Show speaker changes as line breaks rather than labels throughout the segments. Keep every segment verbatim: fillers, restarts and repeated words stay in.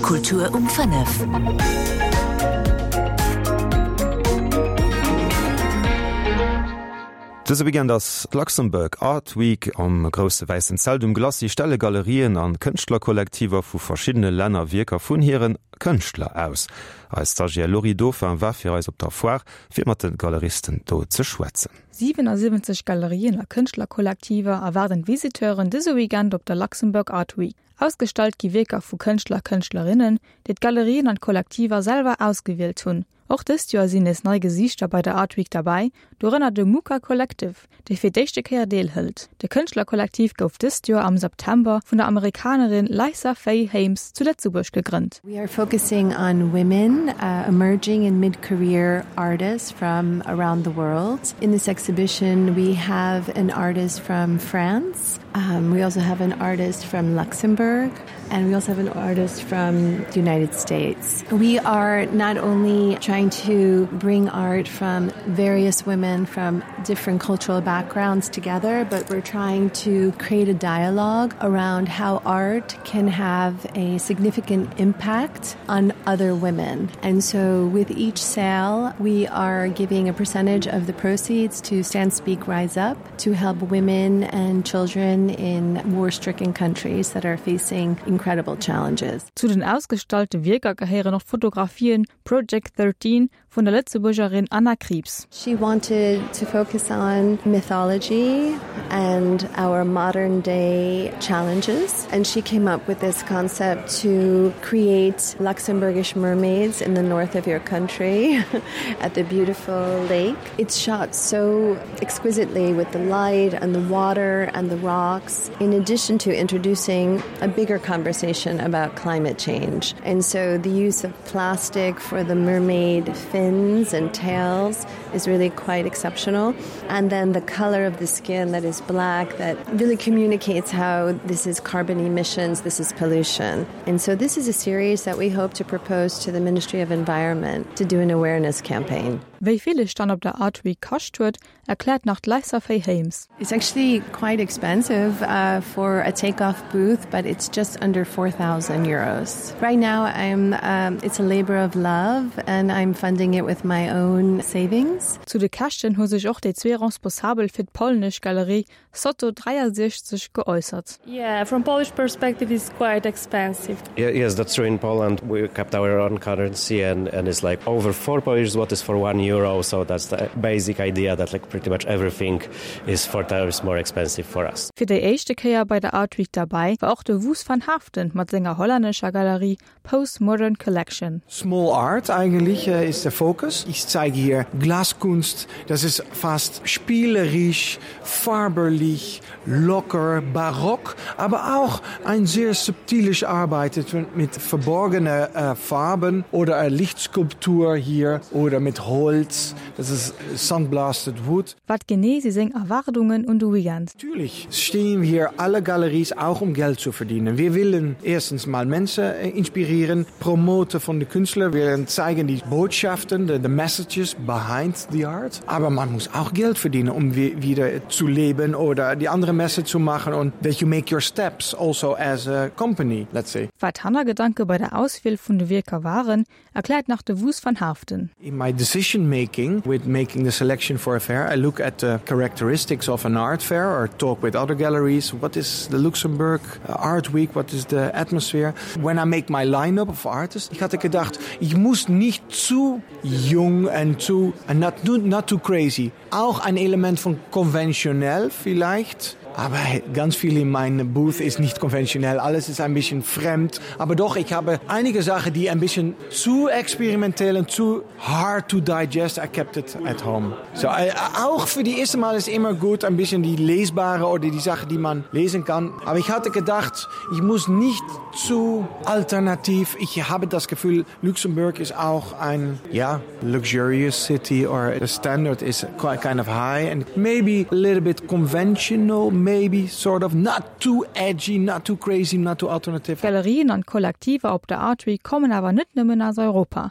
Kultur um fünf.
Dëse begann das Luxemburg Art Week am grosse weißen Zelt um Glassi stelle Galerien an Kënchtlerkollektiver vu verschiedene Länner Wirker vun hireieren Kënchtler aus. Als Stagiaire Lori Dauphin war fir eis op der Foire fir mat den Galeristen do ze schwätzen.
siebenundsiebzig Galerien a Kënchtlerkollektiver erwarden Visiteuren dëse Weekend op der Luxemburg Art Week. Ausgestalt gi Wirker vu Kënchtler Kënchtlerinnen, dit Galerien an Kollektiver selber ausgewählt hunn. Auch des Jahr sind es neue Gesichter bei der Art Week dabei, dorenner de Muka Collective, der für dichte Kehr Deel hält. Der Künstlerkollektiv gouf des Jahr am September von der Amerikanerin Lisa Faye Hames zu Lettzeburg gegründet.
We are focusing on women, uh, emerging and mid-career artists from around the world. In this exhibition, we have an artist from France. Um, we also have an artist from Luxembourg, and we also have an artist from the United States. We are not only trying to bring art from various women from different cultural backgrounds together, but we're trying to create a dialogue around how art can have a significant impact on other women. And so with each sale, we are giving a percentage of the proceeds to Stand Speak Rise Up to help women and children in war-stricken countries that are facing incredible challenges.
Zu den ausgestalteten Wirker gehören noch Fotografien Project thirteen von der Lettzeburgerin Anna Kriebs.
She wanted to focus on mythology and our modern day challenges, and she came up with this concept to create Luxembourgish mermaids in the north of your country at the beautiful lake. It's shot so exquisitely with the light and the water and the rocks, in addition to introducing a bigger conversation about climate change. And so the use of plastic for the mermaid fins and tails is really quite exceptional. And then the color of the skin that is black that really communicates how this is carbon emissions, this is pollution. And so this is a series that we hope to propose to the Ministry of Environment to do an awareness campaign.
Wie viele stand op der Art Week kostet, erklärt nach Lisa Faye Hames.
It's actually quite expensive uh, for a takeoff booth, but it's just under four thousand euros. Right now, I'm, um, it's a labor of love, and I'm funding it with my own savings.
Zu de Kächten hu sich auch die zwei responsabel für die polnische Galerie Soto dreiundsechzig geäußert.
Yeah, from Polish perspective, it's quite expensive.
Yeah, yes, that's true. In Poland, we kept our own currency, and, and it's like over four Polish zlotys for one euro. So that's the basic idea that like pretty much everything is four times more expensive for us.
Für die erste Kehr bei der Art Week dabei war auch der Woes van Haften mit seiner holländischer Galerie Postmodern Collection.
Small Art eigentlich äh, ist der Fokus. Ich zeige hier Glaskunst. Das ist fast spielerisch, farberlich, locker, barock, aber auch ein sehr subtiles Arbeiten mit verborgenen äh, Farben oder eine Lichtskulptur hier oder mit Holz. Das ist sandblasted wood.
Was genau sie sind Erwartungen und Weekend?
Natürlich stehen hier alle Galeries auch um Geld zu verdienen. Wir wollen erstens mal Menschen inspirieren, promoten von den Künstlern. Wir wollen zeigen die Botschaften, the, the messages behind the art. Aber man muss auch Geld verdienen, um wieder zu leben oder die andere Message zu machen und that you make your steps also as a company, let's say.
Was Hanna Gedanke bei der Auswahl von den Wirker waren, erklärt nach der Woes van Haften.
In my decision making, with making the selection for a fair, I look at the characteristics of an art fair or talk with other galleries. What is the Luxembourg Art Week? What is the atmosphere? When I make my lineup of artists, ich hatte gedacht, ich muss nicht zu jung und zu, and not, not too crazy. Auch ein Element von konventionell vielleicht. Aber ganz viel in meinem Booth ist nicht konventionell. Alles ist ein bisschen fremd. Aber doch, ich habe einige Sachen, die ein bisschen zu experimentell und zu hard to digest. I kept it at home. So, auch für die erste Mal ist immer gut, ein bisschen die lesbare oder die Sachen, die man lesen kann. Aber ich hatte gedacht, ich muss nicht zu alternativ. Ich habe das Gefühl, Luxembourg ist auch ein, ja, luxurious city or the standard is kind of high and maybe a little bit conventional. Maybe, sort of, not too edgy, not too crazy, not too alternative.
Galerien und Kollektive auf der Art Week kommen aber nicht nur aus Europa.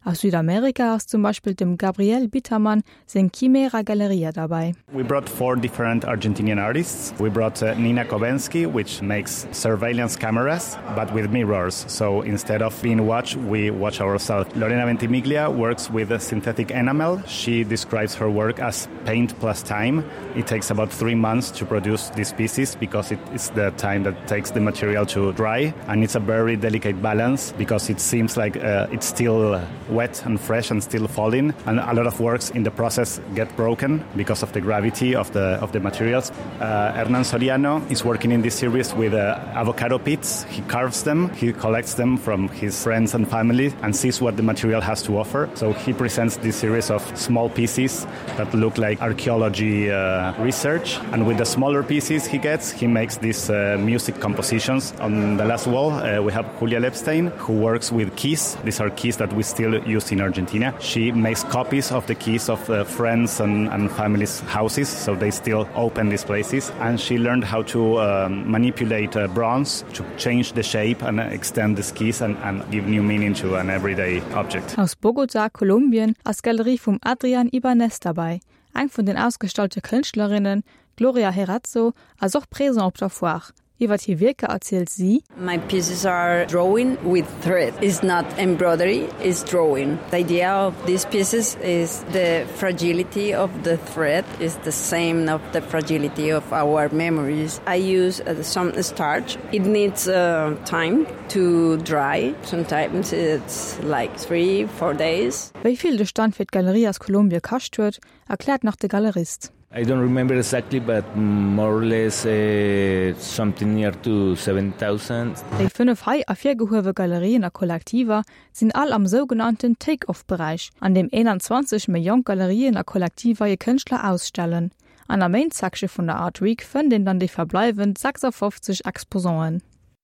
Aus Südamerika ist zum Beispiel dem Gabriel Bittermann sein Chimera Galeria dabei.
We brought four different Argentinian artists. We brought uh, Nina Kobensky, which makes surveillance cameras, but with mirrors. So instead of being watched, we watch ourselves. Lorena Ventimiglia works with a synthetic enamel. She describes her work as paint plus time. It takes about three months to produce these pieces because it is the time that takes the material to dry. And it's a very delicate balance because it seems like uh, it's still wet and fresh and still falling. And a lot of works in the process get broken because of the gravity of the, of the materials. Uh, Hernan Soriano is working in this series with uh, avocado pits. He carves them, he collects them from his friends and family and sees what the material has to offer. So he presents this series of small pieces that look like archaeology uh, research. And with the smaller pieces he gets, he makes these uh, music compositions. On the last wall, uh, we have Julia Lepstein, who works with keys. These are keys that we still use in Argentina. She makes copies of the keys of uh, friends and, and families' houses, so they still open these places. And she learned how to um, manipulate uh, bronze to change the shape and extend the keys and, and give new meaning to an everyday object.
Aus Bogotá, Kolumbien, als Galerie vom Adrian Ibanez dabei. Eng von den ausgestalteten Künstlerinnen, Gloria Herazzo, als auch präsent auf der Foire. Über die Werke erzählt sie:
My pieces are drawing with thread. It's not embroidery, it's drawing. The idea of these pieces is the fragility of the thread is the same of the fragility of our memories. I use uh, some starch. It needs uh, time to dry. Sometimes it's like three, four days.
Wie viel der Stand für die Galerie aus Kolumbien kostet wird, erklärt nach der Galerist.
I don't remember exactly, but more or less uh, something near to seven thousand.
Die fünf Hai- a vier gehowe Galerien a Kollektiver sind all am sogenannten Take-Off-Bereich, an dem einundzwanzig Millionen Galerien a Kollektiver je Künstler ausstellen. An der Main-Section von der Art Week finden dann die verbleibenden sechsundfünfzig Exposoren.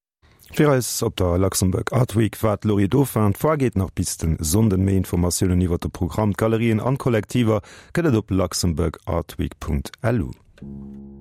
Für uns op der Luxemburg Art Week wat Lori Dauphin vorgeht nach bis den Sonden mehr Informationen über das Programm Galerien an Kollektiver, könnt ihr auf luxemburg artweek punkt l u.